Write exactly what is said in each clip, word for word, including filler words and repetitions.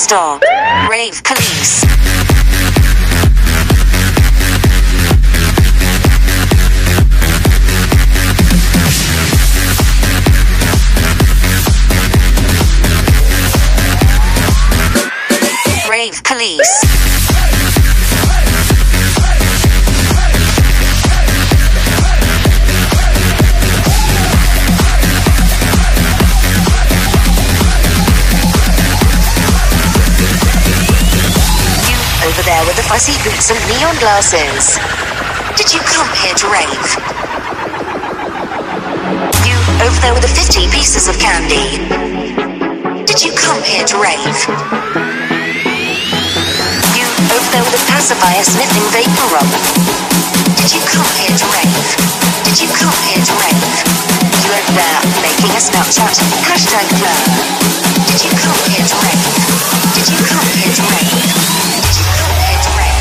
Stop. Rave police. Rave police. Over there with the fuzzy boots and neon glasses. Did you come here to rave? You over there with the fifty pieces of candy. Did you come here to rave? You over there with the pacifier sniffing vapor rub. Did you come here to rave? Did you come here to rave? You over there making a Snapchat hashtag blur. Did you come here to rave? Did you come here to rave? Did you come here to rave?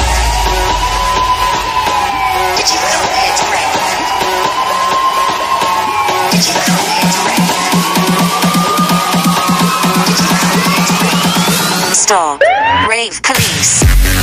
Did you come here to rave? Did you come here to rave? Did you come here to rave? Stop. Rave police.